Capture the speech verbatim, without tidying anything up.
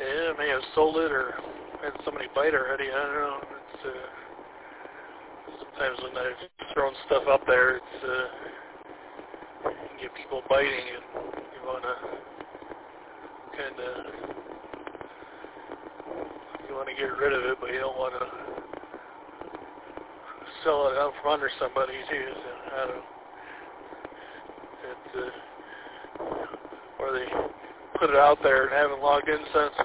Yeah, may have sold it or had somebody bite already. I don't know. It's uh, sometimes when I've thrown stuff up there, it's uh, you can get people biting, and you want to kind of you want to get rid of it, but you don't want to sell it out from under somebody too. So I don't know. It, uh, or they put it out there and haven't logged in since